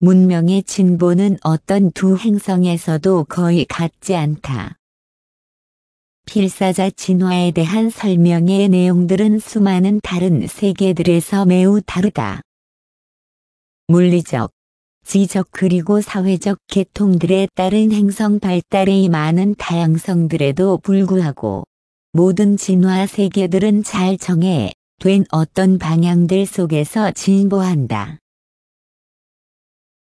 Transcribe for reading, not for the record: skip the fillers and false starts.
문명의 진보는 어떤 두 행성에서도 거의 같지 않다. 필사자 진화에 대한 설명의 내용들은 수많은 다른 세계들에서 매우 다르다. 물리적, 지적 그리고 사회적 계통들에 따른 행성 발달의 많은 다양성들에도 불구하고 모든 진화 세계들은 잘 정해 된 어떤 방향들 속에서 진보한다.